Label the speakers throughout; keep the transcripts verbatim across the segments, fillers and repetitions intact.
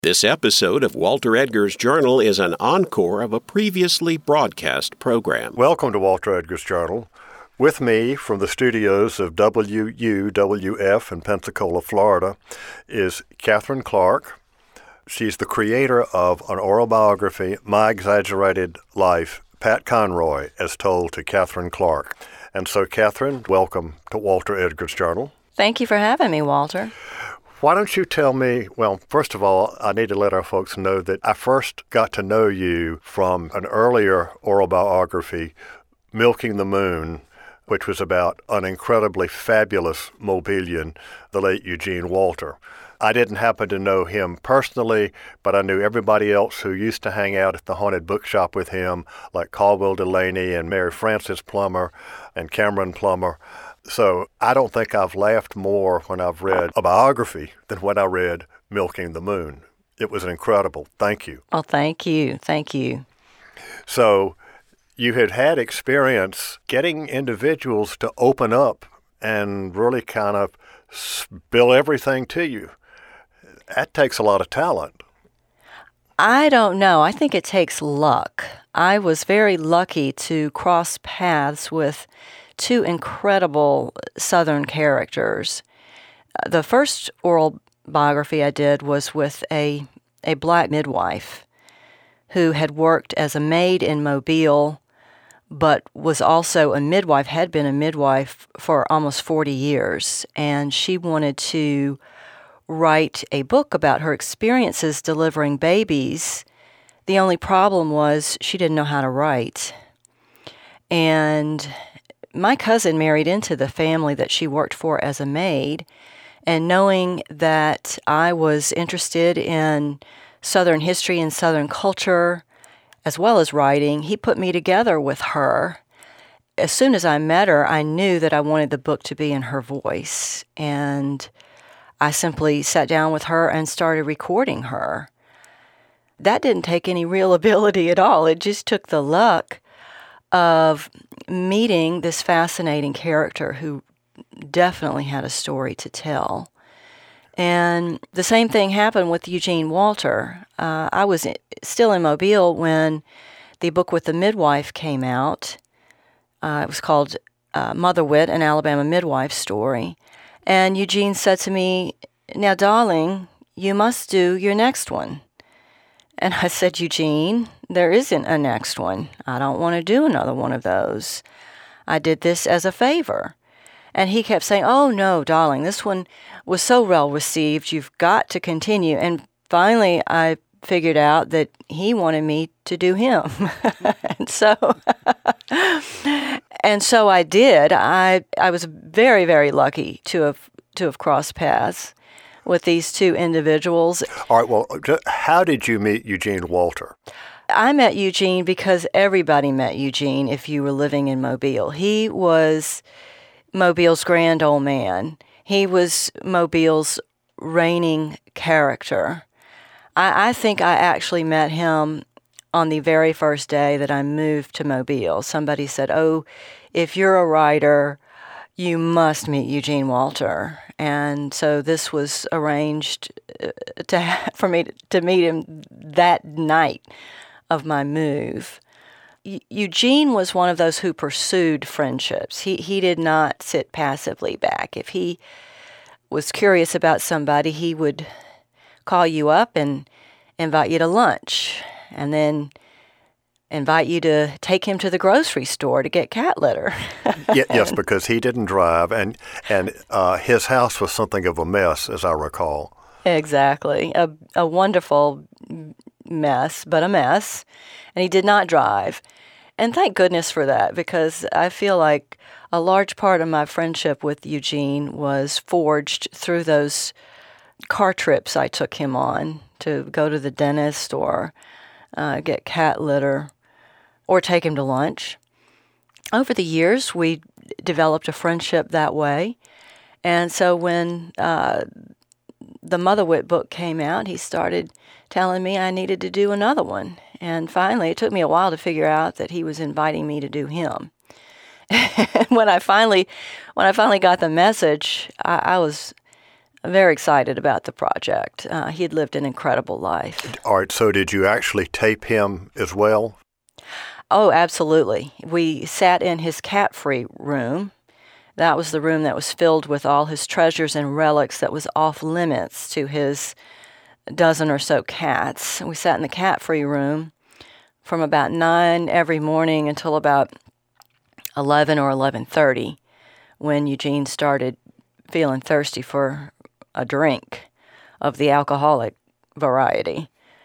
Speaker 1: This episode of Walter Edgar's Journal is an encore of a previously broadcast program.
Speaker 2: Welcome to Walter Edgar's Journal. With me from the studios of W U W F in Pensacola, Florida, is Katherine Clark. She's the creator of an oral biography, My Exaggerated Life, Pat Conroy, as told to Katherine Clark. And so, Katherine, welcome to Walter Edgar's Journal.
Speaker 3: Thank you for having me, Walter.
Speaker 2: Why don't you tell me, well, first of all, I need to let our folks know that I first got to know you from an earlier oral biography, Milking the Moon, which was about an incredibly fabulous Mobilian, the late Eugene Walter. I didn't happen to know him personally, but I knew everybody else who used to hang out at the Haunted Bookshop with him, like Caldwell Delaney and Mary Frances Plummer and Cameron Plummer. So I don't think I've laughed more when I've read a biography than when I read Milking the Moon. It was incredible. Thank you.
Speaker 3: Oh, thank you. Thank you.
Speaker 2: So you had had experience getting individuals to open up and really kind of spill everything to you. That takes a lot of talent.
Speaker 3: I don't know. I think it takes luck. I was very lucky to cross paths with two incredible Southern characters. The first oral biography I did was with a, a black midwife who had worked as a maid in Mobile, but was also a midwife, had been a midwife for almost forty years. And she wanted to write a book about her experiences delivering babies. The only problem was she didn't know how to write. And my cousin married into the family that she worked for as a maid, and knowing that I was interested in Southern history and Southern culture, as well as writing, he put me together with her. As soon as I met her, I knew that I wanted the book to be in her voice, and I simply sat down with her and started recording her. That didn't take any real ability at all. It just took the luck of meeting this fascinating character who definitely had a story to tell. And the same thing happened with Eugene Walter. Uh, I was still in Mobile when the book with the midwife came out. Uh, it was called uh, Mother Wit, an Alabama Midwife Story. And Eugene said to me, "Now, darling, you must do your next one." And I said, "Eugene, there isn't a next one. I don't want to do another one of those. I did this as a favor." And he kept saying, "Oh, no, darling, this one was so well received. You've got to continue." And finally, I figured out that he wanted me to do him. and so and so I did. I I was very, very lucky to have to have crossed paths with these two individuals.
Speaker 2: All right, well, how did you meet Eugene Walter?
Speaker 3: I met Eugene because everybody met Eugene if you were living in Mobile. He was Mobile's grand old man. He was Mobile's reigning character. I, I think I actually met him on the very first day that I moved to Mobile. Somebody said, "Oh, if you're a writer, you must meet Eugene Walter." And so this was arranged to for me to, to meet him that night of my move. E- Eugene was one of those who pursued friendships. He he did not sit passively back. If he was curious about somebody, he would call you up and invite you to lunch, and then invite you to take him to the grocery store to get cat litter.
Speaker 2: yeah, yes, because he didn't drive, and and uh, his house was something of a mess, as I recall.
Speaker 3: Exactly. A, a wonderful mess, but a mess. And he did not drive. And thank goodness for that, because I feel like a large part of my friendship with Eugene was forged through those car trips I took him on to go to the dentist or uh, get cat litter, or take him to lunch. Over the years, we developed a friendship that way. And so when uh, the Mother Wit book came out, he started telling me I needed to do another one. And finally, it took me a while to figure out that he was inviting me to do him. And when I finally, when I finally got the message, I, I was very excited about the project. Uh, he had lived an incredible life.
Speaker 2: All right, so did you actually tape him as well?
Speaker 3: Oh, absolutely. We sat in his cat-free room. That was the room that was filled with all his treasures and relics that was off limits to his dozen or so cats. We sat in the cat-free room from about nine every morning until about eleven or eleven thirty, when Eugene started feeling thirsty for a drink of the alcoholic variety.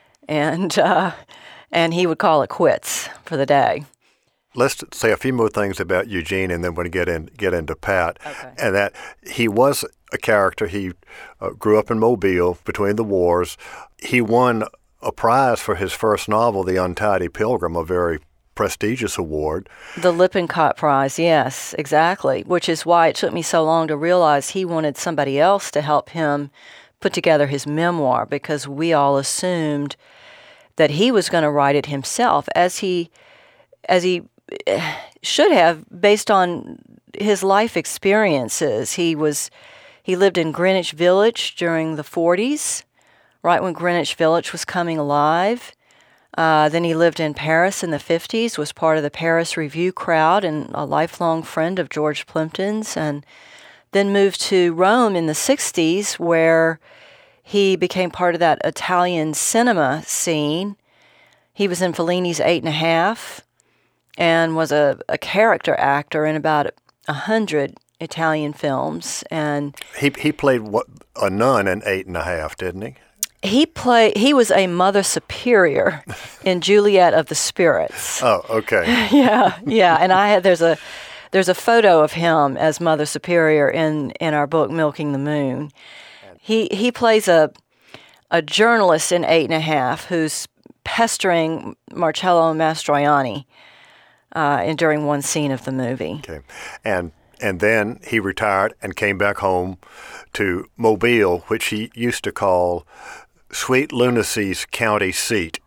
Speaker 3: And uh, and he would call it quits for the day.
Speaker 2: Let's say a few more things about Eugene, and then we're going to get in get into Pat.
Speaker 3: Okay.
Speaker 2: And that he was a character. He uh, grew up in Mobile between the wars. He won a prize for his first novel, The Untidy Pilgrim, a very prestigious award.
Speaker 3: The Lippincott Prize, yes, exactly, which is why it took me so long to realize he wanted somebody else to help him put together his memoir, because we all assumed that he was going to write it himself, as he as he should have, based on his life experiences. He was he lived in Greenwich Village during the forties, right when Greenwich Village was coming alive. Uh, then he lived in Paris in the fifties, was part of the Paris Review crowd and a lifelong friend of George Plimpton's, and then moved to Rome in the sixties, where he became part of that Italian cinema scene. He was in Fellini's Eight and a Half and was a, a character actor in about a hundred Italian films. And
Speaker 2: he he played what, a nun in Eight and a Half, didn't he?
Speaker 3: He played. He was a Mother Superior in Juliet of the Spirits.
Speaker 2: Oh, okay.
Speaker 3: yeah, yeah. And I had there's a there's a photo of him as Mother Superior in, in our book Milking the Moon. He he plays a a journalist in Eight and a Half who's pestering Marcello Mastroianni uh, in during one scene of the movie.
Speaker 2: Okay, and and then he retired and came back home to Mobile, which he used to call Sweet Lunacy's county seat.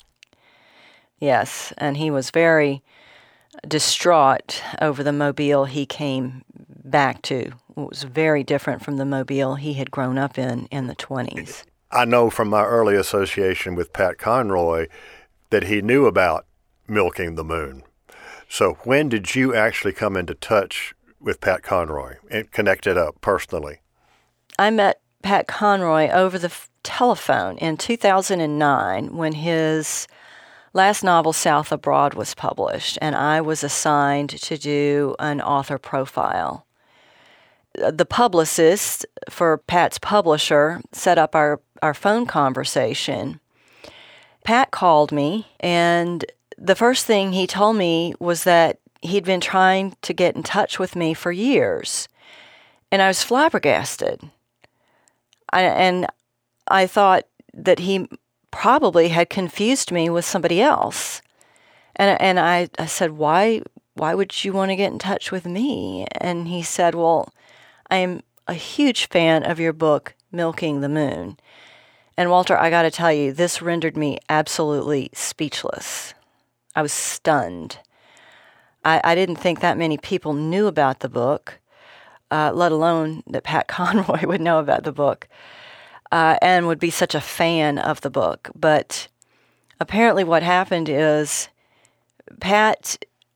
Speaker 3: Yes, and he was very distraught over the Mobile he came back to. It was very different from the Mobile he had grown up in in the twenties.
Speaker 2: I know from my early association with Pat Conroy that he knew about Milking the Moon. So when did you actually come into touch with Pat Conroy and connect it up personally?
Speaker 3: I met Pat Conroy over the f- telephone in two thousand nine when his last novel, South Abroad, was published, and I was assigned to do an author profile. The publicist for Pat's publisher set up our, our phone conversation. Pat called me, and the first thing he told me was that he'd been trying to get in touch with me for years, and I was flabbergasted. I, and I thought that he probably had confused me with somebody else. And and I, I said, why why would you want to get in touch with me? And he said, well, I am a huge fan of your book, Milking the Moon. And Walter, I got to tell you, this rendered me absolutely speechless. I was stunned. I, I didn't think that many people knew about the book, uh, let alone that Pat Conroy would know about the book. Uh, and would be such a fan of the book. But apparently what happened is Pat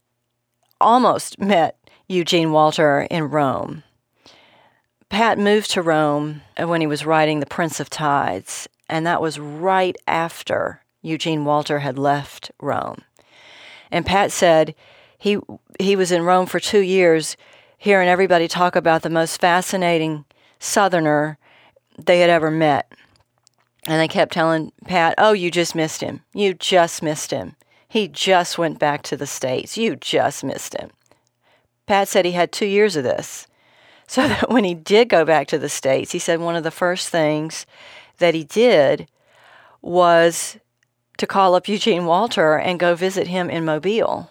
Speaker 3: almost met Eugene Walter in Rome. Pat moved to Rome when he was writing The Prince of Tides, and that was right after Eugene Walter had left Rome. And Pat said he he was in Rome for two years hearing everybody talk about the most fascinating Southerner they had ever met. And they kept telling Pat, oh, you just missed him. You just missed him. He just went back to the States. You just missed him. Pat said he had two years of this. So that when he did go back to the States, he said one of the first things that he did was to call up Eugene Walter and go visit him in Mobile.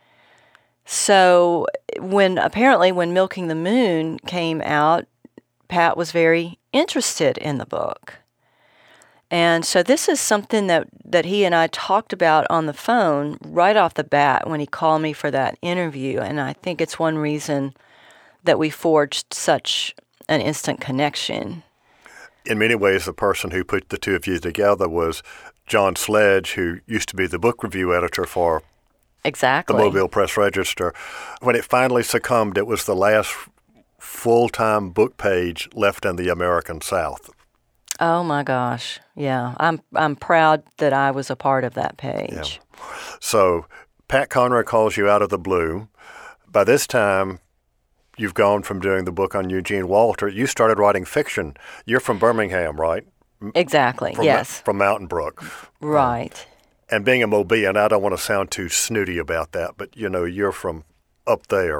Speaker 3: So when apparently when Milking the Moon came out, Pat was very interested in the book. And so this is something that, that he and I talked about on the phone right off the bat when he called me for that interview. And I think it's one reason that we forged such an instant connection.
Speaker 2: in many ways, the person who put the two of you together was John Sledge, who used to be the book review editor for
Speaker 3: exactly.
Speaker 2: the Mobile Press Register. When it finally succumbed, it was the last full-time book page left in the American South.
Speaker 3: Oh my gosh. Yeah. I'm I'm proud that I was a part of that page.
Speaker 2: Yeah. So Pat Conroy calls you out of the blue. By this time, you've gone from doing the book on Eugene Walter. You started writing fiction. You're from Birmingham, right?
Speaker 3: Exactly,
Speaker 2: from,
Speaker 3: yes.
Speaker 2: From Mountain Brook.
Speaker 3: Right.
Speaker 2: Um, and being a Mobian, I don't want to sound too snooty about that, but, you know, you're from up there.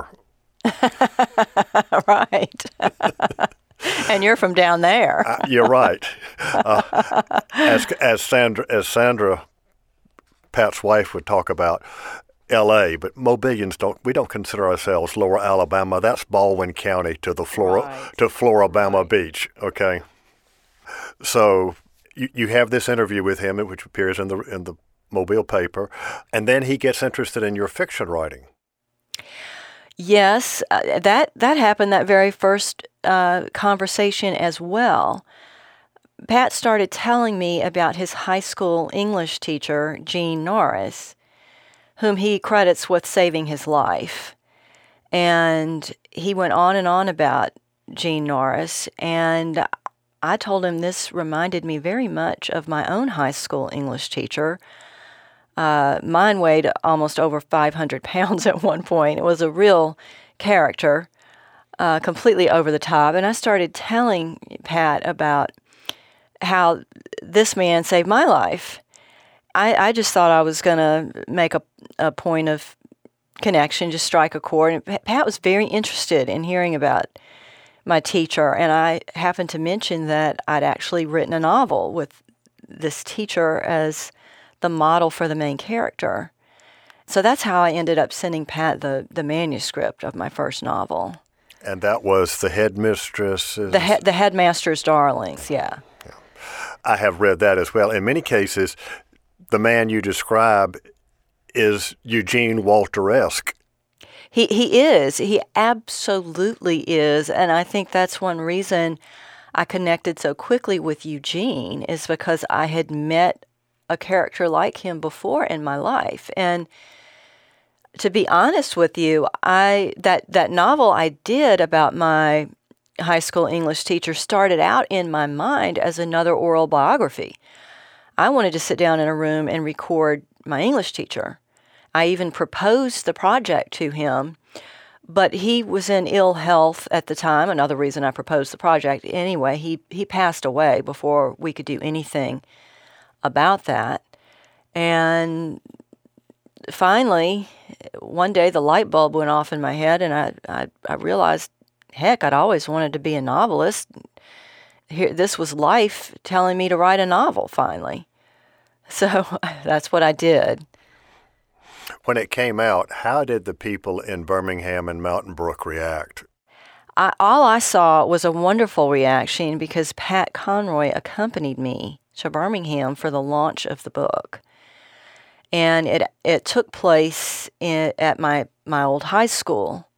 Speaker 3: Right. And you're from down there.
Speaker 2: uh, you're right. Uh, as as Sandra, as Sandra, Pat's wife, would talk about L A, but Mobilians don't. We don't consider ourselves Lower Alabama. That's Baldwin County to the Flora
Speaker 3: Right.
Speaker 2: to Floribama
Speaker 3: Right.
Speaker 2: Beach. Okay. So you you have this interview with him, which appears in the in the Mobile paper, and then he gets interested in your fiction writing.
Speaker 3: Yes, uh, that that happened that very first uh, conversation as well. Pat started telling me about his high school English teacher, Gene Norris, whom he credits with saving his life. And he went on and on about Gene Norris, and I told him this reminded me very much of my own high school English teacher. Uh, mine weighed almost over five hundred pounds at one point. It was a real character, uh, completely over the top. And I started telling Pat about how this man saved my life. I, I just thought I was going to make a, a point of connection, just strike a chord. And Pat was very interested in hearing about my teacher. And I happened to mention that I'd actually written a novel with this teacher as the model for the main character. So that's how I ended up sending Pat the, the manuscript of my first novel.
Speaker 2: And that was The Headmistress?
Speaker 3: The, he, the Headmaster's Darlings, yeah.
Speaker 2: yeah. I have read that as well. In many cases, the man you describe is Eugene Walter-esque.
Speaker 3: He, he is. He absolutely is. And I think that's one reason I connected so quickly with Eugene, is because I had met a character like him before in my life. And to be honest with you, I that, that novel I did about my high school English teacher started out in my mind as another oral biography. I wanted to sit down in a room and record my English teacher. I even proposed the project to him, but he was in ill health at the time. Another reason I proposed the project. Anyway, he, he passed away before we could do anything about that. And finally, one day the light bulb went off in my head, and I, I, I realized, heck, I'd always wanted to be a novelist. Here, this was life telling me to write a novel finally. So that's what I did.
Speaker 2: When it came out, how did the people in Birmingham and Mountain Brook react?
Speaker 3: I, all I saw was a wonderful reaction because Pat Conroy accompanied me to Birmingham for the launch of the book. And it it took place in, at my, my old high school,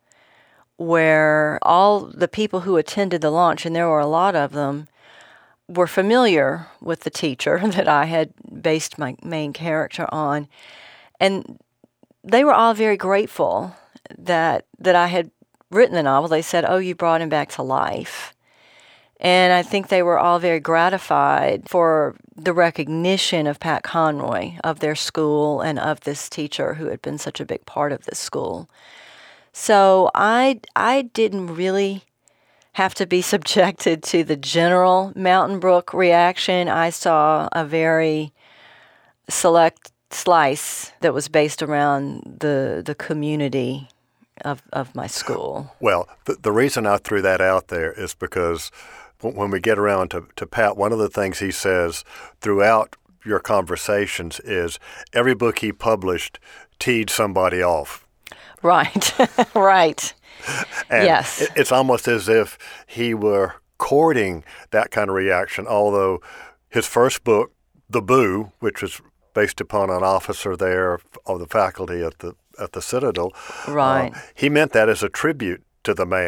Speaker 3: where all the people who attended the launch, and there were a lot of them, were familiar with the teacher that I had based my main character on. And they were all very grateful that that I had written the novel. They said, "Oh, you brought him back to life." And I think they were all very gratified for the recognition of Pat Conroy, of their school, and of this teacher who had been such a big part of this school. So I I didn't really have to be subjected to the general Mountain Brook reaction. I saw a very select slice that was based around the the community of of my school.
Speaker 2: Well, the, the reason I threw that out there is because when we get around to, to Pat, one of the things he says throughout your conversations is every book he published teed somebody off.
Speaker 3: Right, right.
Speaker 2: And
Speaker 3: yes.
Speaker 2: it, it's almost as if he were courting that kind of reaction, although his first book, The Boo, which was based upon an officer there of the faculty at the at the Citadel,
Speaker 3: right.
Speaker 2: uh, he meant that as a tribute to the man.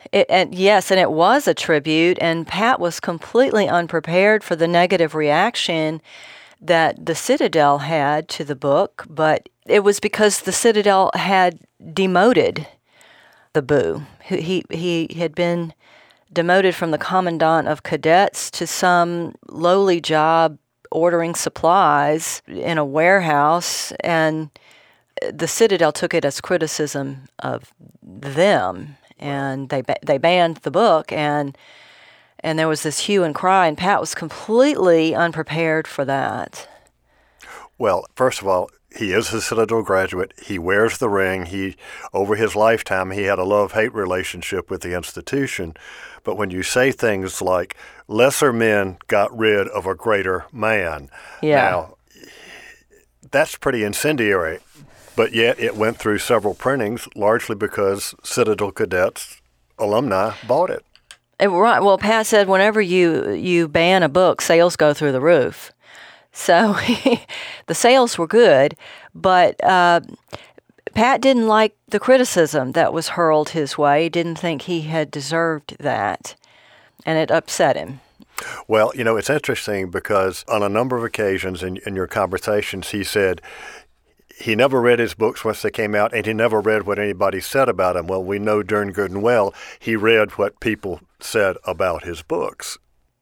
Speaker 3: It, and yes, and it was a tribute, and Pat was completely unprepared for the negative reaction that the Citadel had to the book, but it was because the Citadel had demoted the Boo. He, he had been demoted from the commandant of cadets to some lowly job ordering supplies in a warehouse, and the Citadel took it as criticism of them, and they they banned the book, and and there was this hue and cry, and Pat was completely unprepared for that.
Speaker 2: Well, first of all, he is a Citadel graduate. He wears the ring. He, over his lifetime, he had a love-hate relationship with the institution. But when you say things like, lesser men got rid of a greater man,
Speaker 3: yeah.
Speaker 2: now, that's pretty incendiary. But yet it went through several printings, largely because Citadel cadets, alumni, bought it.
Speaker 3: it right. Well, Pat said whenever you, you ban a book, sales go through the roof. So the sales were good, but uh, Pat didn't like the criticism that was hurled his way. He didn't think he had deserved that, and it upset him.
Speaker 2: Well, you know, it's interesting because on a number of occasions in, in your conversations, he said he never read his books once they came out, and he never read what anybody said about him. Well, we know darn good and well he read what people said about his books.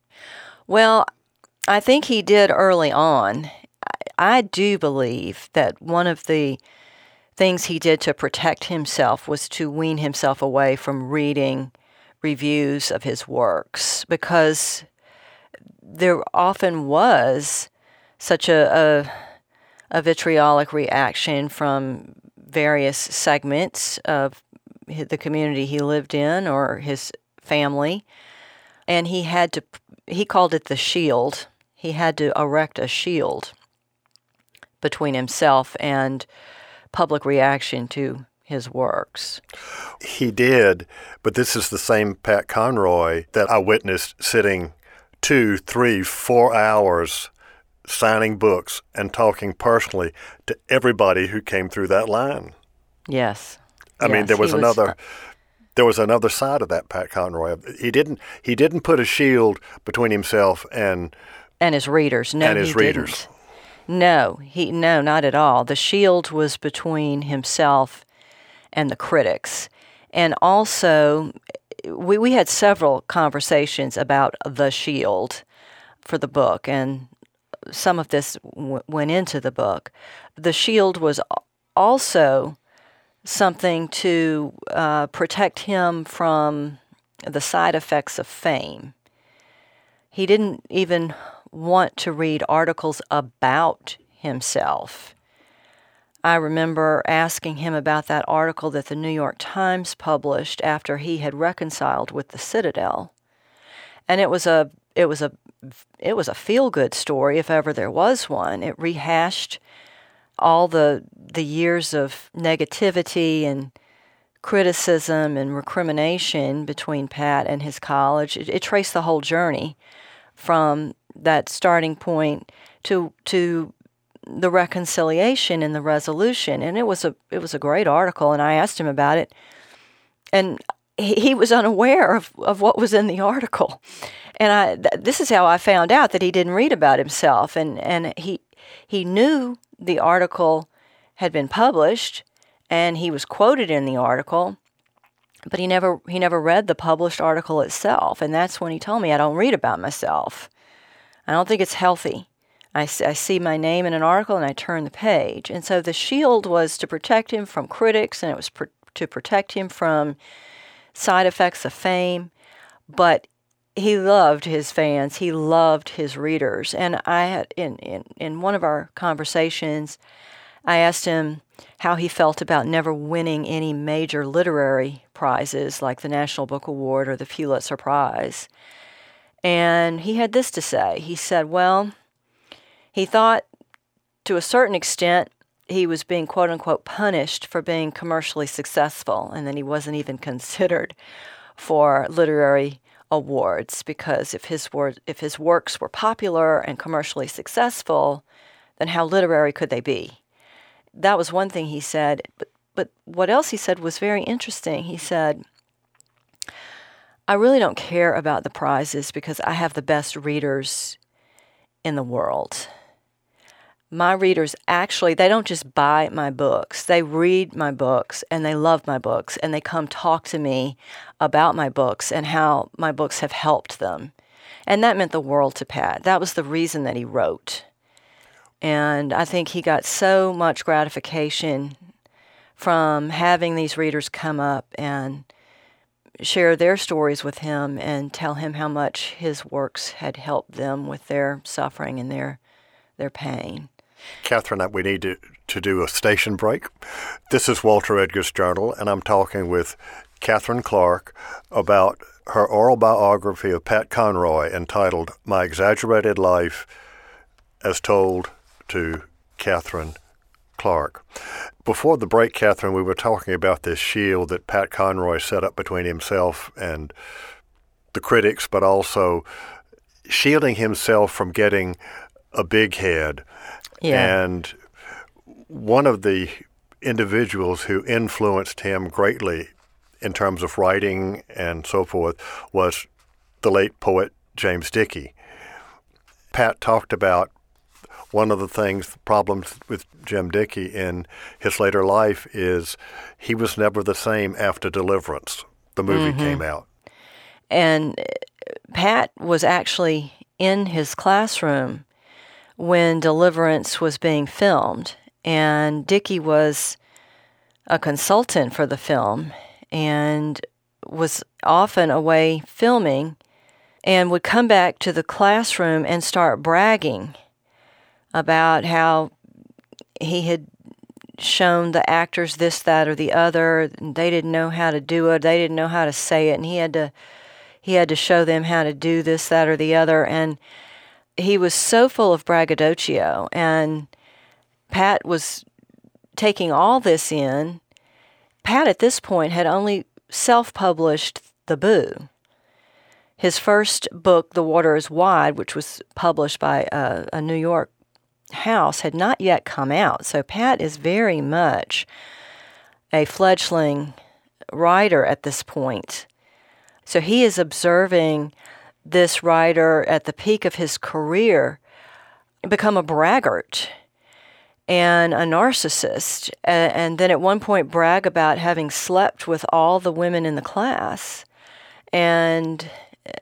Speaker 3: Well, I think he did early on. I do believe that one of the things he did to protect himself was to wean himself away from reading reviews of his works, because there often was such a, a, a vitriolic reaction from various segments of the community he lived in or his family, and he had to, he called it the shield. He had to erect a shield between himself and public reaction to his works.
Speaker 2: He did, but this is the same Pat Conroy that I witnessed sitting two, three, four hours signing books and talking personally to everybody who came through that line.
Speaker 3: Yes.
Speaker 2: I
Speaker 3: yes,
Speaker 2: mean, there was
Speaker 3: was,
Speaker 2: another... There was another side of that Pat Conroy. He didn't. He didn't put a shield between himself and
Speaker 3: and his readers. No,
Speaker 2: and his
Speaker 3: he
Speaker 2: readers.
Speaker 3: Didn't. No, he no, not at all. The shield was between himself and the critics, and also we we had several conversations about the shield for the book, and some of this w- went into the book. The shield was also something to uh, protect him from the side effects of fame. He didn't even want to read articles about himself. I remember asking him about that article that the New York Times published after he had reconciled with the Citadel. And it was a it was a it was a feel-good story, if ever there was one. It rehashed all the the years of negativity and criticism and recrimination between Pat and his college. It, it traced the whole journey from that starting point to to the reconciliation and the resolution. And it was a it was a great article, and I asked him about it, and he, he was unaware of, of what was in the article. And I th- this is how I found out that he didn't read about himself, and, and he he knew the article had been published, and he was quoted in the article, but he never he never read the published article itself. And that's when he told me, I don't read about myself. I don't think it's healthy. I, I see my name in an article and I turn the page. And so the shield was to protect him from critics, and it was pr- to protect him from side effects of fame. But he loved his fans. He loved his readers. And I had in, in, in one of our conversations, I asked him how he felt about never winning any major literary prizes like the National Book Award or the Pulitzer Prize. And he had this to say. He said, well, he thought to a certain extent he was being quote-unquote punished for being commercially successful, and then he wasn't even considered for literary awards, because if his wor- if his works were popular and commercially successful, then how literary could they be? That was one thing he said, but, but what else he said was very interesting. He said, I really don't care about the prizes because I have the best readers in the world. My readers actually, they don't just buy my books. They read my books and they love my books and they come talk to me about my books and how my books have helped them. And that meant the world to Pat. That was the reason that he wrote. And I think he got so much gratification from having these readers come up and share their stories with him and tell him how much his works had helped them with their suffering and their their pain.
Speaker 2: Catherine, we need to, to do a station break. This is Walter Edgar's Journal, and I'm talking with Catherine Clark about her oral biography of Pat Conroy entitled My Exaggerated Life as Told to Catherine Clark. Before the break, Catherine, we were talking about this shield that Pat Conroy set up between himself and the critics, but also shielding himself from getting a big head.
Speaker 3: Yeah.
Speaker 2: And one of the individuals who influenced him greatly in terms of writing and so forth was the late poet James Dickey. Pat talked about one of the things, the problems with Jim Dickey in his later life is he was never the same after Deliverance. The movie mm-hmm. came out.
Speaker 3: And Pat was actually in his classroom when Deliverance was being filmed, and Dickey was a consultant for the film and was often away filming and would come back to the classroom and start bragging about how he had shown the actors this, that, or the other. They didn't know how to do it. They didn't know how to say it, and he had to he had to show them how to do this, that, or the other. And he was so full of braggadocio, and Pat was taking all this in. Pat, at this point, had only self-published The Boo. His first book, The Water is Wide, which was published by a, a New York house, had not yet come out. So Pat is very much a fledgling writer at this point. So he is observing this writer at the peak of his career become a braggart and a narcissist, and then at one point brag about having slept with all the women in the class. And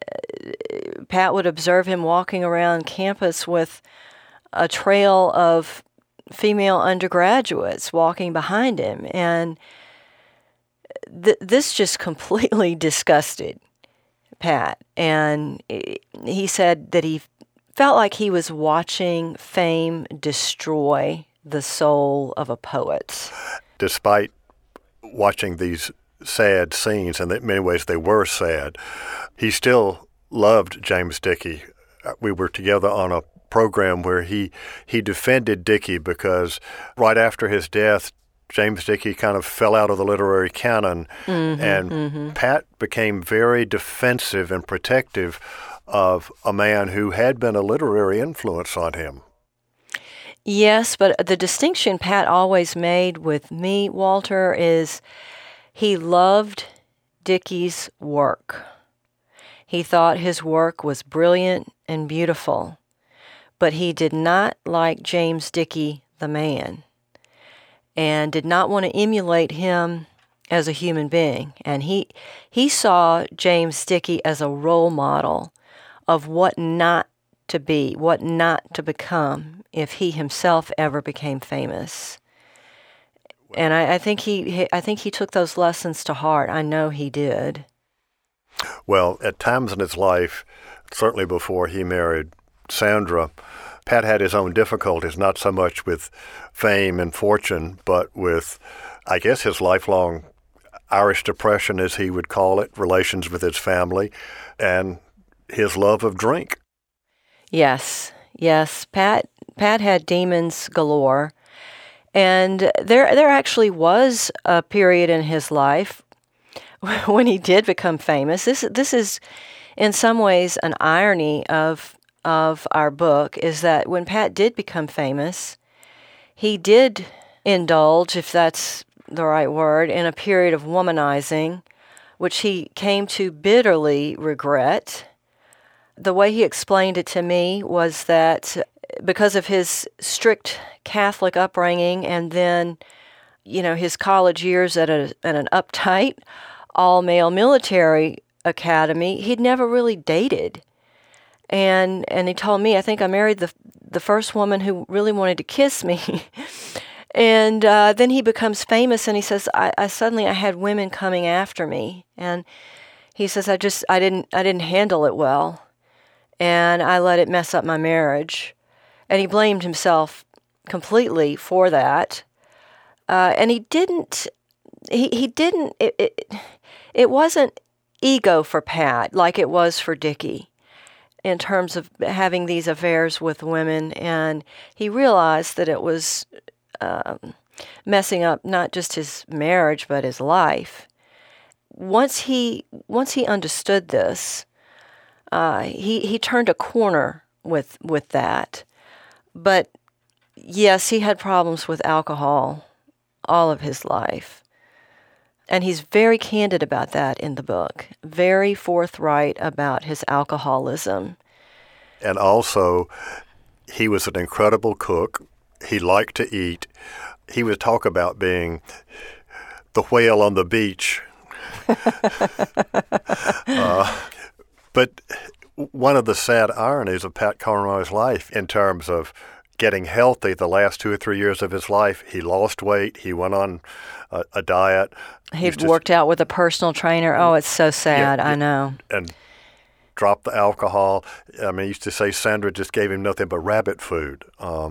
Speaker 3: Pat would observe him walking around campus with a trail of female undergraduates walking behind him. And th- this just completely disgusted Pat. And he said that he felt like he was watching fame destroy the soul of a poet.
Speaker 2: Despite watching these sad scenes, and in many ways they were sad, he still loved James Dickey. We were together on a program where he, he defended Dickey because right after his death, James Dickey kind of fell out of the literary canon, mm-hmm, and mm-hmm. Pat became very defensive and protective of a man who had been a literary influence on him.
Speaker 3: Yes, but the distinction Pat always made with me, Walter, is he loved Dickey's work. He thought his work was brilliant and beautiful, but he did not like James Dickey, the man, and did not want to emulate him as a human being. And he he saw James Dickey as a role model of what not to be, what not to become if he himself ever became famous. And I, I think he I think he took those lessons to heart. I know he did.
Speaker 2: Well, at times in his life, certainly before he married Sandra, Pat had his own difficulties, not so much with fame and fortune, but with, I guess, his lifelong Irish depression, as he would call it, relations with his family, and his love of drink.
Speaker 3: Yes, yes. Pat Pat had demons galore, and there there actually was a period in his life when he did become famous. This this is, in some ways, an irony of of our book, is that when Pat did become famous, he did indulge, if that's the right word, in a period of womanizing, which he came to bitterly regret. The way he explained it to me was that because of his strict Catholic upbringing and then, you know, his college years at, a, at an uptight, all-male military academy, he'd never really dated. And and he told me, I think I married the the first woman who really wanted to kiss me. And uh, then he becomes famous, and he says, I, I suddenly I had women coming after me. And he says, I just, I didn't, I didn't handle it well. And I let it mess up my marriage. And he blamed himself completely for that. Uh, and he didn't, he, he didn't, it, it, it wasn't ego for Pat like it was for Dickie in terms of having these affairs with women. And he realized that it was um, messing up not just his marriage, but his life. Once he, once he understood this, Uh, he, he turned a corner with with that. But yes, he had problems with alcohol all of his life. And he's very candid about that in the book, very forthright about his alcoholism.
Speaker 2: And also, he was an incredible cook. He liked to eat. He would talk about being the whale on the beach. uh, But one of the sad ironies of Pat Conroy's life in terms of getting healthy the last two or three years of his life, he lost weight, he went on a, a diet.
Speaker 3: He'd worked out with a personal trainer. Oh, it's so sad, yeah, I know.
Speaker 2: And dropped the alcohol. I mean, he used to say Sandra just gave him nothing but rabbit food. Um,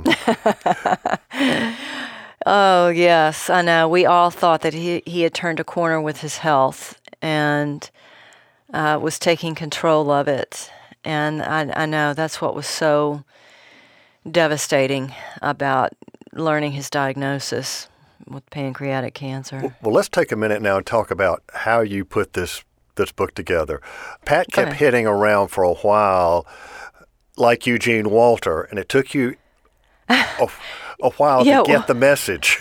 Speaker 3: oh, yes, I know. We all thought that he, he had turned a corner with his health and Uh, was taking control of it. And I, I know that's what was so devastating about learning his diagnosis with pancreatic cancer.
Speaker 2: Well, well let's take a minute now and talk about how you put this, this book together. Pat kept
Speaker 3: Okay.
Speaker 2: hitting around for a while like Eugene Walter, and it took you a, a while
Speaker 3: Yeah,
Speaker 2: to get
Speaker 3: well,
Speaker 2: the message.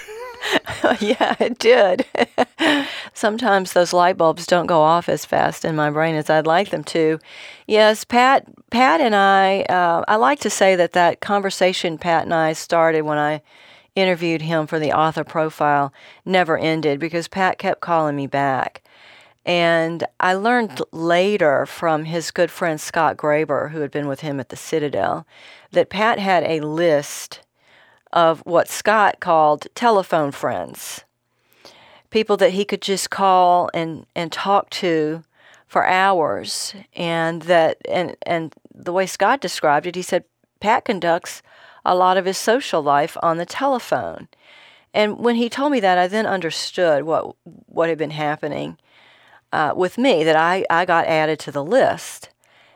Speaker 3: yeah, it did. Sometimes those light bulbs don't go off as fast in my brain as I'd like them to. Yes, Pat Pat and I, uh, I like to say that that conversation Pat and I started when I interviewed him for the author profile never ended because Pat kept calling me back. And I learned later from his good friend Scott Graber, who had been with him at the Citadel, that Pat had a list of what Scott called telephone friends, people that he could just call and, and talk to for hours. And that and, and the way Scott described it, he said, Pat conducts a lot of his social life on the telephone. And when he told me that, I then understood what what had been happening uh, with me, that I, I got added to the list.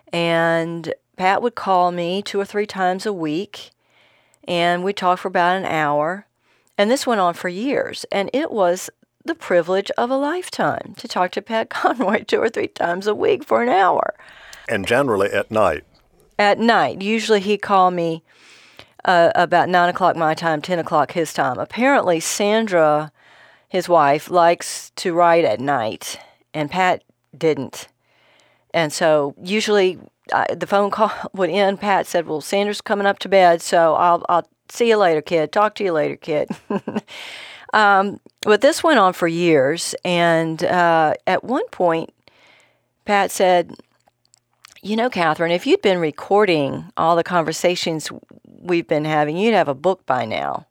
Speaker 3: And Pat would call me two or three times a week, and we'd talk for about an hour. And this went on for years. And it was the privilege of a lifetime to talk to Pat Conroy two or three times a week for an hour.
Speaker 2: And generally at night.
Speaker 3: At night. Usually he'd call me uh, about nine o'clock my time, ten o'clock his time. Apparently Sandra, his wife, likes to write at night, and Pat didn't. And so usually uh, the phone call would end. Pat said, well, Sandra's coming up to bed, so I'll, I'll see you later, kid. Talk to you later, kid. um, but this went on for years, and uh, at one point, Pat said, you know, Catherine, if you'd been recording all the conversations we've been having, you'd have a book by now.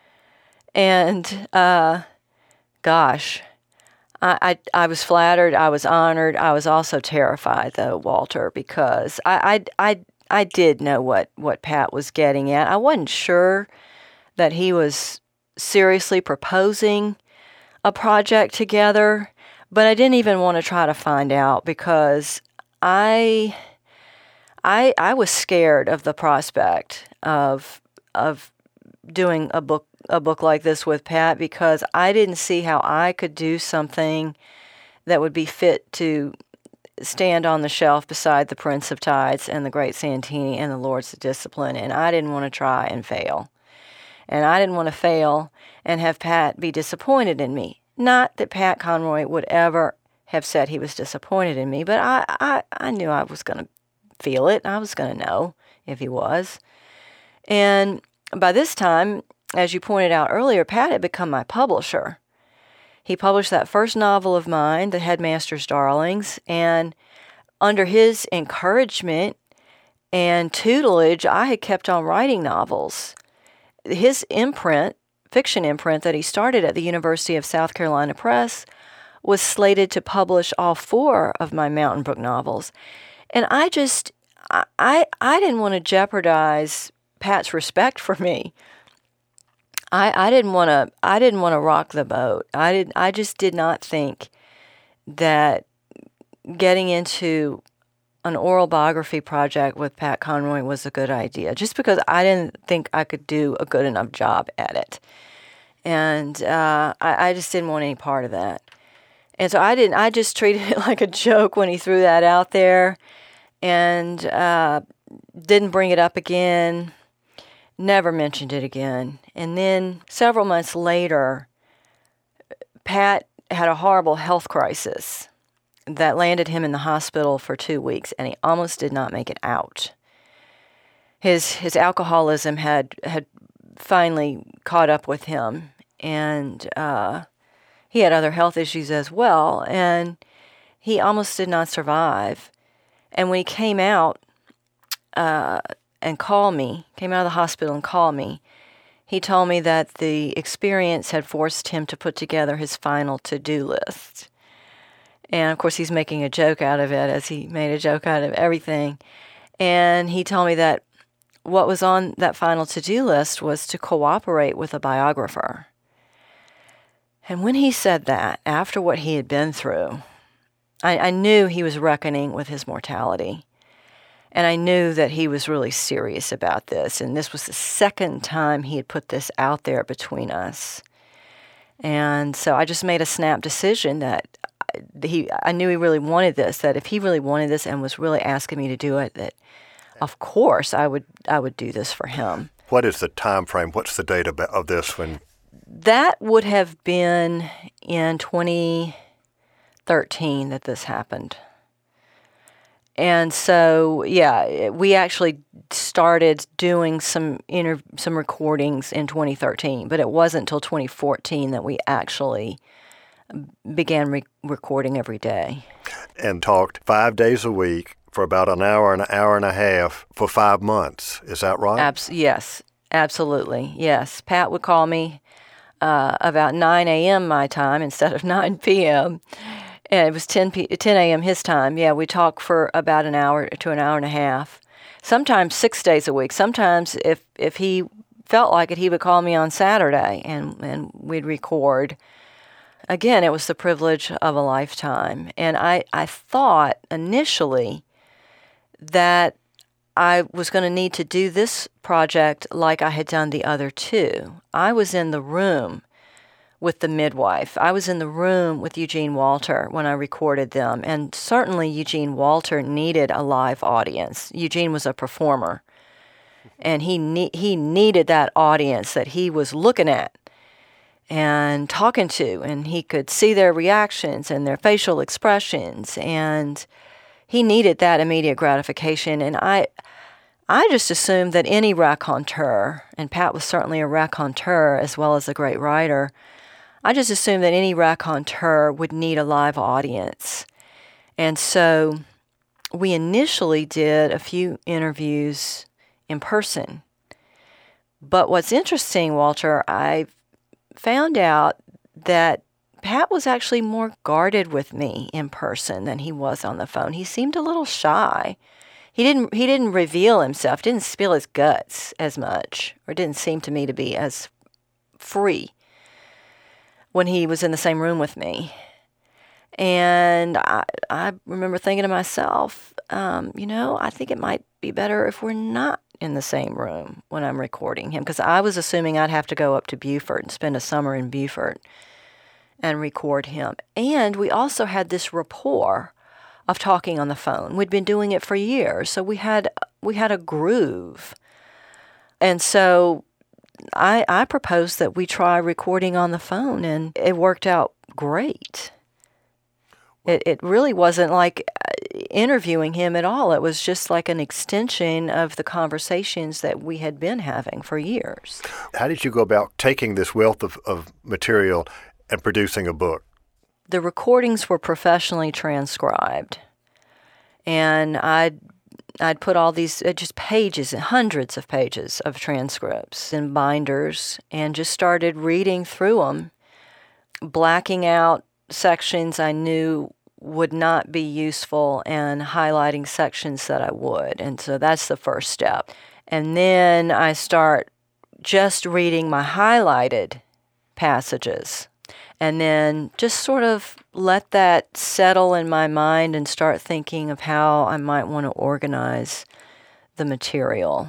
Speaker 3: And, uh, gosh, I, I, I was flattered, I was honored, I was also terrified, though, Walter, because I, I, I, I did know what, what Pat was getting at. I wasn't sure that he was seriously proposing a project together, but I didn't even want to try to find out because I, I, I was scared of the prospect of of doing a book a book like this with Pat because I didn't see how I could do something that would be fit to stand on the shelf beside the Prince of Tides and the Great Santini and the Lords of Discipline, and I didn't want to try and fail. And I didn't want to fail and have Pat be disappointed in me. Not that Pat Conroy would ever have said he was disappointed in me, but I, I, I knew I was going to feel it. I was going to know if he was. And by this time, as you pointed out earlier, Pat had become my publisher. He published that first novel of mine, The Headmaster's Darlings, and under his encouragement and tutelage, I had kept on writing novels. His imprint, fiction imprint that he started at the University of South Carolina Press, was slated to publish all four of my Mountain Brook novels. And I just, I, I, I didn't want to jeopardize Pat's respect for me. I, I didn't want to, I didn't want to rock the boat. I did, I just did not think that getting into an oral biography project with Pat Conroy was a good idea, just because I didn't think I could do a good enough job at it. And uh, I, I just didn't want any part of that. And so I didn't, I just treated it like a joke when he threw that out there, and uh, didn't bring it up again, never mentioned it again. And then several months later, Pat had a horrible health crisis that landed him in the hospital for two weeks, and he almost did not make it out. His his alcoholism had had finally caught up with him, and uh, he had other health issues as well, and he almost did not survive. And when he came out uh, and called me, came out of the hospital and called me, he told me that the experience had forced him to put together his final to-do list. And, of course, he's making a joke out of it, as he made a joke out of everything. And he told me that what was on that final to-do list was to cooperate with a biographer. And when he said that, after what he had been through, I, I knew he was reckoning with his mortality. And I knew that he was really serious about this. And this was the second time he had put this out there between us. And so I just made a snap decision that he, I knew he really wanted this, that if he really wanted this and was really asking me to do it, that of course I would I would do this for him.
Speaker 2: What is the time frame? What's the date of, of this when?
Speaker 3: That would have been in twenty thirteen that this happened. And so, yeah, we actually started doing some inter- some recordings in twenty thirteen, but it wasn't until twenty fourteen that we actually began re- recording every day.
Speaker 2: And talked five days a week for about an hour and an hour and a half for five months. Is that right?
Speaker 3: Abs- yes, absolutely. Yes. Pat would call me uh, about nine a.m. my time instead of nine p.m., and it was ten a.m. his time. Yeah, we talked for about an hour to an hour and a half, sometimes six days a week. Sometimes if, if he felt like it, he would call me on Saturday, and, and we'd record. Again, it was the privilege of a lifetime. And I, I thought initially that I was going to need to do this project like I had done the other two. I was in the room with the midwife. I was in the room with Eugene Walter when I recorded them. And certainly Eugene Walter needed a live audience. Eugene was a performer. And he ne- he needed that audience that he was looking at and talking to, and he could see their reactions and their facial expressions, and he needed that immediate gratification. And I I just assumed that any raconteur, and Pat was certainly a raconteur as well as a great writer, I just assumed that any raconteur would need a live audience. And so we initially did a few interviews in person. But what's interesting, Walter, I found out that Pat was actually more guarded with me in person than he was on the phone. He seemed a little shy. He didn't he didn't reveal himself, didn't spill his guts as much, or didn't seem to me to be as free when he was in the same room with me. And I, I remember thinking to myself, um, you know, I think it might be better if we're not in the same room when I'm recording him, because I was assuming I'd have to go up to Beaufort and spend a summer in Beaufort and record him. And we also had this rapport of talking on the phone. We'd been doing it for years, so we had we had a groove. And so I I proposed that we try recording on the phone, and it worked out great. It, it really wasn't like interviewing him at all. It was just like an extension of the conversations that we had been having for years.
Speaker 2: How did you go about taking this wealth of, of material and producing a book?
Speaker 3: The recordings were professionally transcribed, and I'd I'd put all these uh, just pages, hundreds of pages of transcripts in binders, and just started reading through them, blacking out sections I knew would not be useful and highlighting sections that I would. And so that's the first step. And then I start just reading my highlighted passages, and then just sort of let that settle in my mind and start thinking of how I might want to organize the material.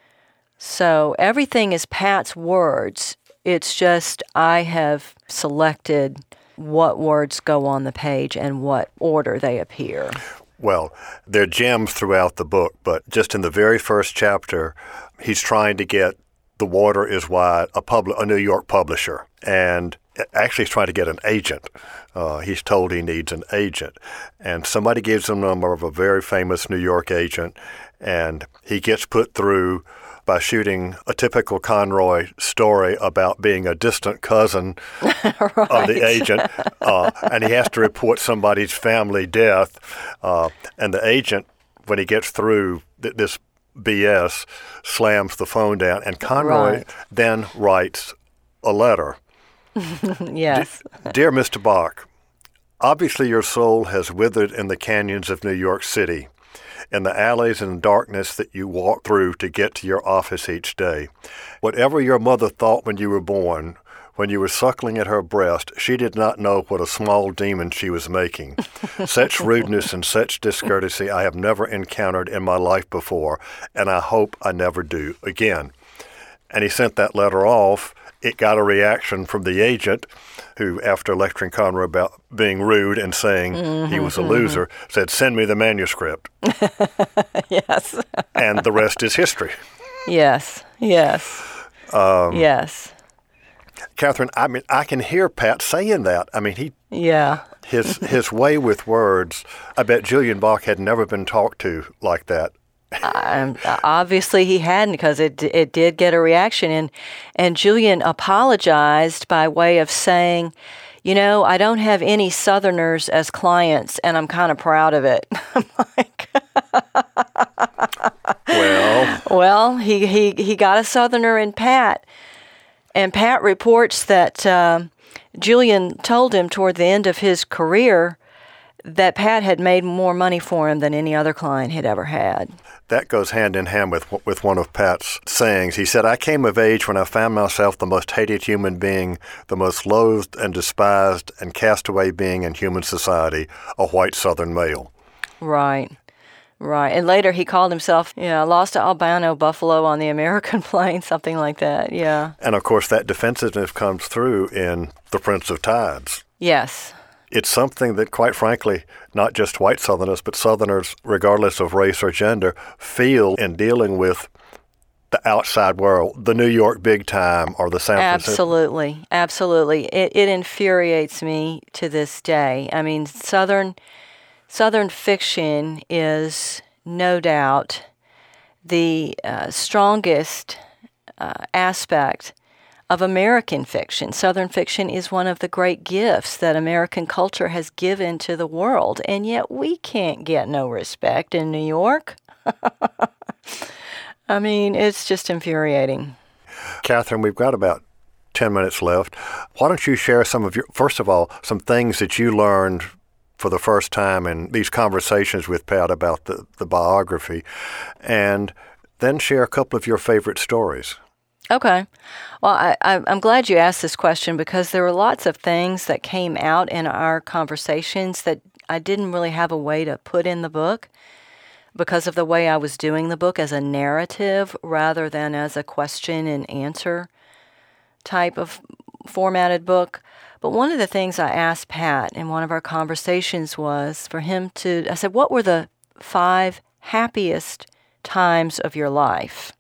Speaker 3: So everything is Pat's words. It's just I have selected what words go on the page and what order they appear.
Speaker 2: Well, there are gems throughout the book, but just in the very first chapter, he's trying to get The Water is Wide, a, pub- a New York publisher, and actually he's trying to get an agent. Uh, he's told he needs an agent, and somebody gives him the number of a very famous New York agent, and he gets put through by shooting a typical Conroy story about being a distant cousin
Speaker 3: right.
Speaker 2: of the agent, uh, and he has to report somebody's family death. Uh, and the agent, when he gets through th- this B S, slams the phone down, and Conroy
Speaker 3: right.
Speaker 2: then writes a letter.
Speaker 3: Yes.
Speaker 2: De- Dear Mister Bach, obviously your soul has withered in the canyons of New York City, in the alleys and darkness that you walk through to get to your office each day. Whatever your mother thought when you were born, when you were suckling at her breast, she did not know what a small demon she was making. Such rudeness and such discourtesy I have never encountered in my life before, and I hope I never do again. And he sent that letter off. It got a reaction from the agent, who, after lecturing Conroy about being rude and saying mm-hmm, he was a loser, mm-hmm. said, send me the manuscript.
Speaker 3: Yes.
Speaker 2: And the rest is history.
Speaker 3: Yes, yes, um, yes.
Speaker 2: Catherine, I mean, I can hear Pat saying that. I mean, he,
Speaker 3: yeah,
Speaker 2: his his way with words. I bet Julian Bach had never been talked to like that.
Speaker 3: Um, obviously, he hadn't, because it it did get a reaction, and and Julian apologized by way of saying, you know, I don't have any Southerners as clients, and I'm kind of proud of it. I'm like,
Speaker 2: well,
Speaker 3: well, he he he got a Southerner in Pat. And Pat reports that uh, Julian told him toward the end of his career that Pat had made more money for him than any other client had ever had.
Speaker 2: That goes hand in hand with with one of Pat's sayings. He said, I came of age when I found myself the most hated human being, the most loathed and despised and castaway being in human society, a white Southern male.
Speaker 3: Right. Right. And later he called himself, yeah, lost to albino buffalo on the American plain, something like that. Yeah.
Speaker 2: And of course, that defensiveness comes through in The Prince of Tides.
Speaker 3: Yes.
Speaker 2: It's something that, quite frankly, not just white Southerners, but Southerners, regardless of race or gender, feel in dealing with the outside world, the New York big time or the San Francisco.
Speaker 3: Absolutely. Absolutely. It, it infuriates me to this day. I mean, Southern... Southern fiction is no doubt the uh, strongest uh, aspect of American fiction. Southern fiction is one of the great gifts that American culture has given to the world, and yet we can't get no respect in New York. I mean, it's just infuriating.
Speaker 2: Catherine, we've got about ten minutes left. Why don't you share some of your, first of all, some things that you learned for the first time in these conversations with Pat about the, the biography, and then share a couple of your favorite stories.
Speaker 3: Okay. Well, I, I, I'm glad you asked this question, because there were lots of things that came out in our conversations that I didn't really have a way to put in the book because of the way I was doing the book as a narrative rather than as a question and answer type of formatted book. But one of the things I asked Pat in one of our conversations was for him to, I said, what were the five happiest times of your life?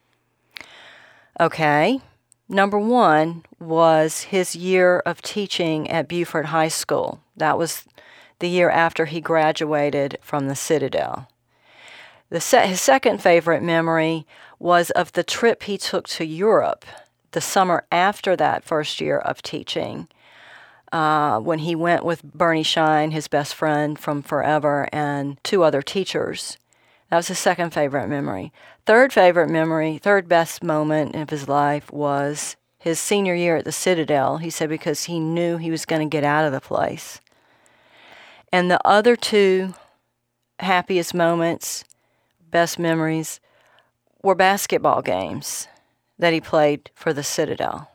Speaker 3: Okay. Number one was his year of teaching at Beaufort High School. That was the year after he graduated from the Citadel. The se- his second favorite memory was of the trip he took to Europe the summer after that first year of teaching, uh, when he went with Bernie Shine, his best friend from forever, and two other teachers. That was his second favorite memory. Third favorite memory, third best moment of his life was his senior year at the Citadel, he said, because he knew he was going to get out of the place. And the other two happiest moments, best memories, were basketball games that he played for the Citadel.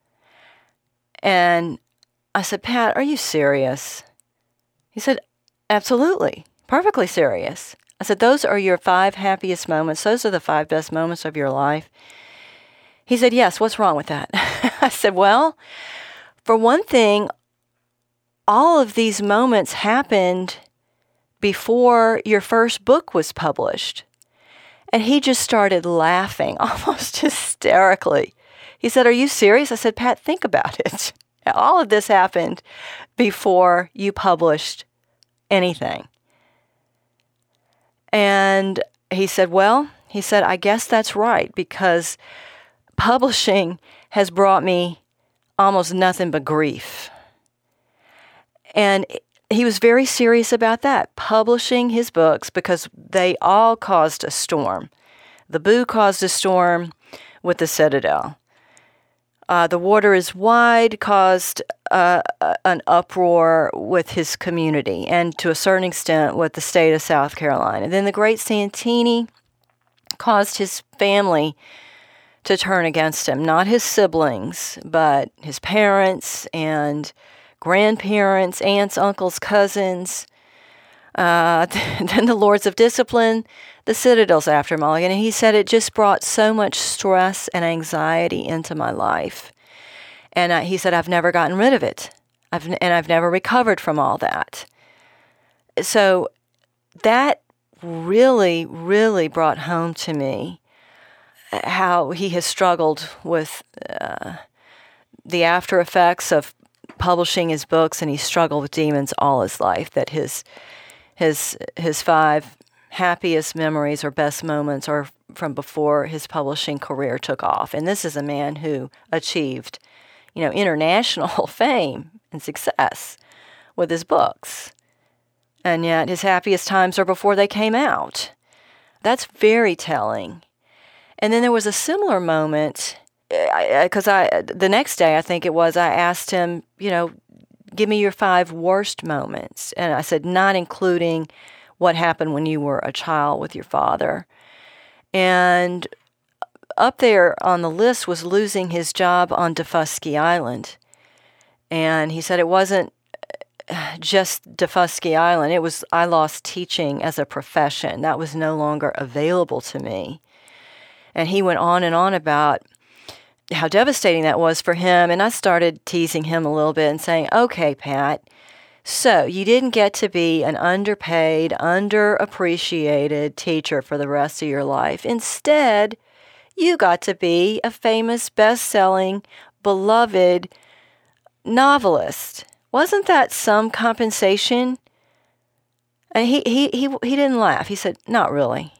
Speaker 3: And I said, Pat, are you serious? He said, absolutely, perfectly serious. I said, those are your five happiest moments. Those are the five best moments of your life. He said, yes, what's wrong with that? I said, well, for one thing, all of these moments happened before your first book was published. And he just started laughing, almost hysterically. He said, are you serious? I said, Pat, think about it. All of this happened before you published anything. And he said, well, he said, I guess that's right, because publishing has brought me almost nothing but grief. And he was very serious about that, publishing his books, because they all caused a storm. The Boo caused a storm with the Citadel. Uh, the Water is Wide caused uh, an uproar with his community, and to a certain extent with the state of South Carolina. And then the Great Santini caused his family to turn against him, not his siblings, but his parents and grandparents, aunts, uncles, cousins. Uh, then the Lords of Discipline, the Citadel's after Mulligan. And he said it just brought so much stress and anxiety into my life. And uh, he said, I've never gotten rid of it. I've and I've never recovered from all that. So that really, really brought home to me how he has struggled with uh, the after effects of publishing his books, and he struggled with demons all his life, that his his his five happiest memories or best moments are from before his publishing career took off. And this is a man who achieved, you know, international fame and success with his books. And yet his happiest times are before they came out. That's very telling. And then there was a similar moment, because I, I, the next day, I think it was, I asked him, you know, give me your five worst moments. And I said, not including what happened when you were a child with your father. And up there on the list was losing his job on Daufuskie Island. And he said it wasn't just Daufuskie Island. It was, I lost teaching as a profession. That was no longer available to me. And he went on and on about how devastating that was for him. And I started teasing him a little bit and saying, okay, Pat, so you didn't get to be an underpaid, underappreciated teacher for the rest of your life. Instead, you got to be a famous, best-selling, beloved novelist. Wasn't that some compensation? And he, he, he, he didn't laugh. He said, not really.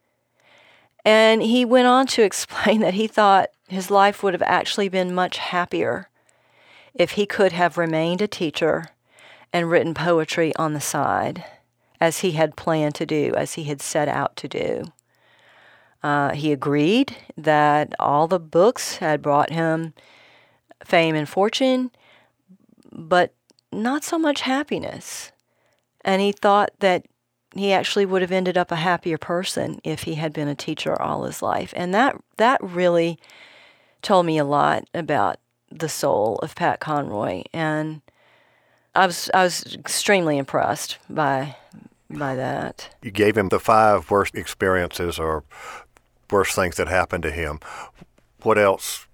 Speaker 3: And he went on to explain that he thought his life would have actually been much happier if he could have remained a teacher and written poetry on the side, as he had planned to do, as he had set out to do. Uh, he agreed that all the books had brought him fame and fortune, but not so much happiness. And he thought that he actually would have ended up a happier person if he had been a teacher all his life. And that that really told me a lot about the soul of Pat Conroy. And I was I was extremely impressed by by that.
Speaker 2: You gave him the five worst experiences or worst things that happened to him. What else?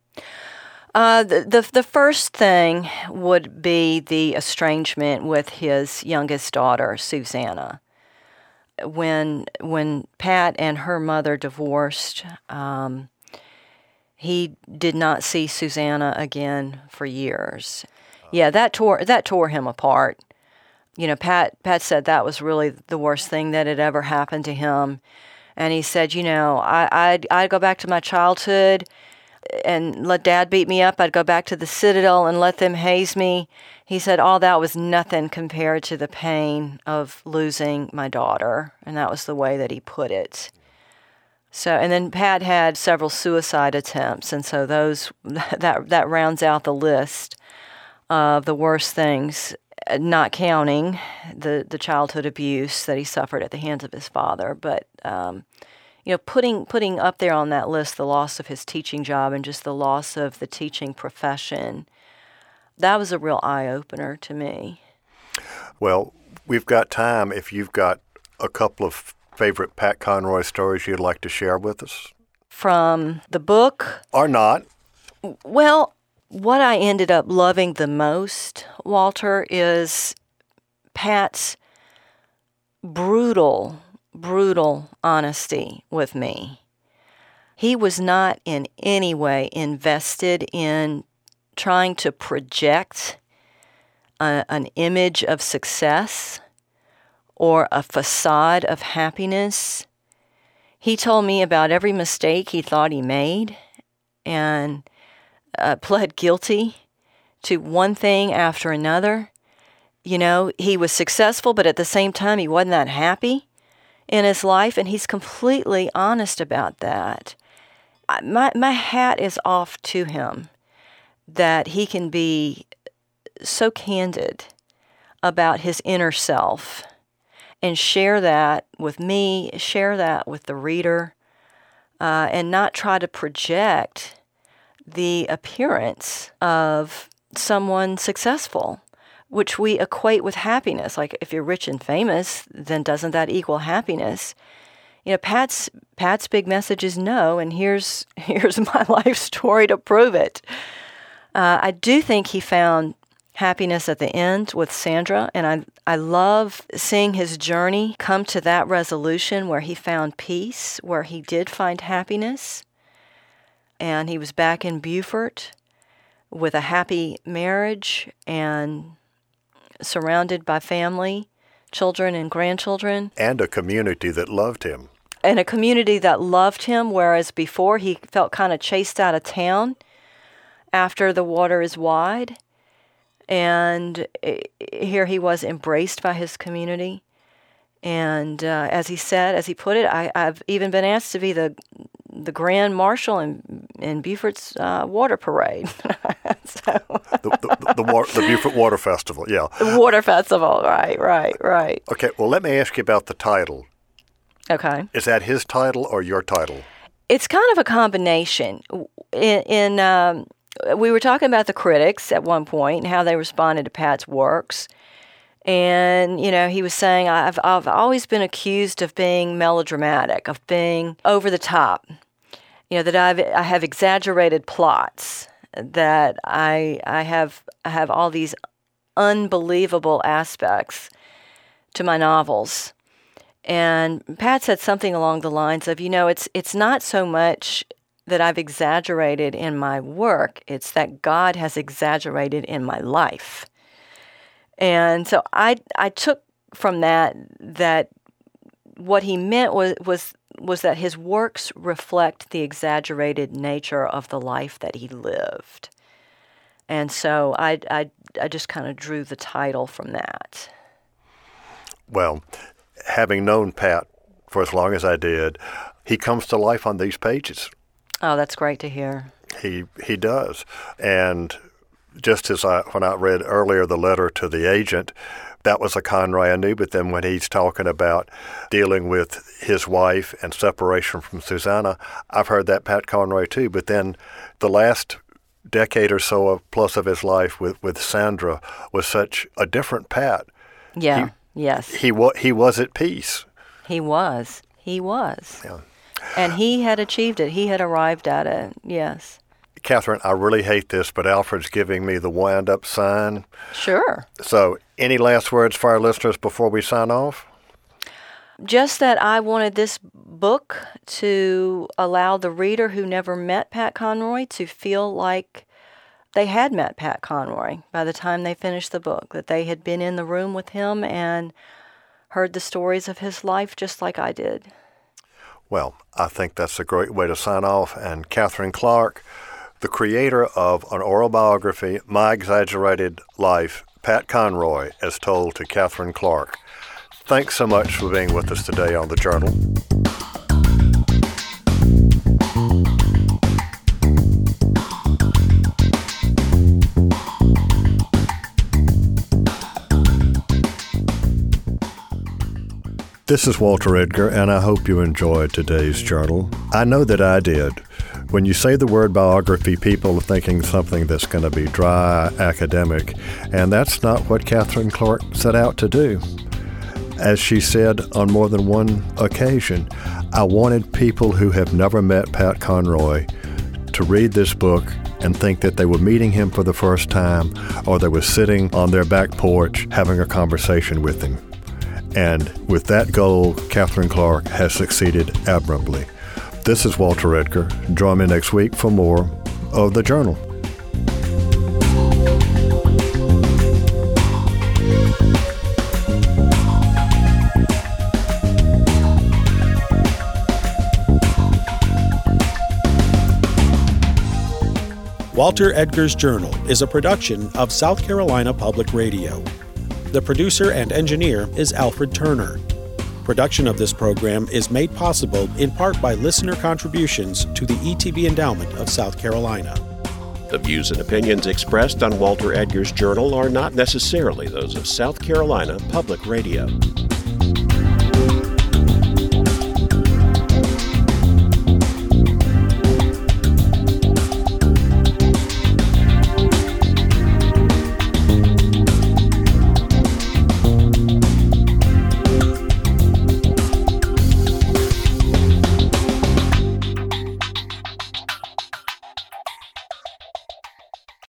Speaker 3: Uh, the, the the first thing would be the estrangement with his youngest daughter, Susanna. When when Pat and her mother divorced, um, he did not see Susanna again for years. Yeah, that tore that tore him apart. you know, Pat Pat said that was really the worst thing that had ever happened to him. And he said, you know, I, I'd, I'd go back to my childhood and let Dad beat me up. I'd go back to the Citadel and let them haze me. He said all that was nothing compared to the pain of losing my daughter. And that was the way that he put it. So, and then Pat had several suicide attempts. And so those, that, that rounds out the list of the worst things, not counting the, the childhood abuse that he suffered at the hands of his father. But, um, you know, putting putting up there on that list the loss of his teaching job and just the loss of the teaching profession, that was a real eye-opener to me.
Speaker 2: Well, we've got time if you've got a couple of favorite Pat Conroy stories you'd like to share with us.
Speaker 3: From the book?
Speaker 2: Or not.
Speaker 3: Well, what I ended up loving the most, Walter, is Pat's brutal, brutal honesty with me. He was not in any way invested in trying to project a, an image of success or a facade of happiness. He told me about every mistake he thought he made and uh, pled guilty to one thing after another. You know, he was successful, but at the same time, he wasn't that happy in his life, and he's completely honest about that. My my hat is off to him that he can be so candid about his inner self and share that with me, share that with the reader, uh, and not try to project the appearance of someone successful, which we equate with happiness. Like, if you're rich and famous, then doesn't that equal happiness? You know, Pat's Pat's big message is no, and here's here's my life story to prove it. Uh, I do think he found happiness at the end with Sandra, and I I love seeing his journey come to that resolution where he found peace, where he did find happiness, and he was back in Beaufort with a happy marriage and surrounded by family, children and grandchildren.
Speaker 2: And a community that loved him.
Speaker 3: And a community that loved him, whereas before he felt kind of chased out of town after The Water is Wide. And here he was embraced by his community. And uh, as he said, as he put it, I, I've even been asked to be the the grand marshal in in Beaufort's uh, water parade. so.
Speaker 2: the, the, the, the, the Beaufort Water Festival, yeah.
Speaker 3: The Water Festival, right, right, right.
Speaker 2: Okay, well, let me ask you about the title.
Speaker 3: Okay.
Speaker 2: Is that his title or your title?
Speaker 3: It's kind of a combination. In, in um, we were talking about the critics at one point and how they responded to Pat's works. And, you know, he was saying, I've, I've always been accused of being melodramatic, of being over the top, you know, that I've, I have exaggerated plots, that I, I have, I have all these unbelievable aspects to my novels. And Pat said something along the lines of, you know, it's, it's not so much that I've exaggerated in my work, it's that God has exaggerated in my life. And so I I took from that that what he meant was was was that his works reflect the exaggerated nature of the life that he lived. And so I I I just kind of drew the title from that.
Speaker 2: Well, having known Pat for as long as I did, he comes to life on these pages.
Speaker 3: Oh, that's great to hear.
Speaker 2: He he does. And just as I, when I read earlier the letter to the agent, that was a Conroy I knew, but then when he's talking about dealing with his wife and separation from Susanna, I've heard that Pat Conroy too. But then the last decade or so of, plus of his life with, with Sandra was such a different Pat.
Speaker 3: Yeah,
Speaker 2: he,
Speaker 3: yes.
Speaker 2: He, wa- he was at peace.
Speaker 3: He was. He was.
Speaker 2: Yeah.
Speaker 3: And he had achieved it. He had arrived at it, yes.
Speaker 2: Catherine, I really hate this, but Alfred's giving me the wind-up sign.
Speaker 3: Sure.
Speaker 2: So, any last words for our listeners before we sign off?
Speaker 3: Just that I wanted this book to allow the reader who never met Pat Conroy to feel like they had met Pat Conroy by the time they finished the book, that they had been in the room with him and heard the stories of his life just like I did.
Speaker 2: Well, I think that's a great way to sign off. And Katherine Clark, the creator of an oral biography, My Exaggerated Life, Pat Conroy, as told to Katherine Clark. Thanks so much for being with us today on The Journal. This is Walter Edgar, and I hope you enjoyed today's journal. I know that I did. When you say the word biography, people are thinking something that's going to be dry, academic, and that's not what Katherine Clark set out to do. As she said on more than one occasion, I wanted people who have never met Pat Conroy to read this book and think that they were meeting him for the first time, or they were sitting on their back porch having a conversation with him. And with that goal, Katherine Clark has succeeded admirably. This is Walter Edgar. Join me next week for more of The Journal.
Speaker 1: Walter Edgar's Journal is a production of South Carolina Public Radio. The producer and engineer is Alfred Turner. Production of this program is made possible in part by listener contributions to the E T B Endowment of South Carolina. The views and opinions expressed on Walter Edgar's Journal are not necessarily those of South Carolina Public Radio.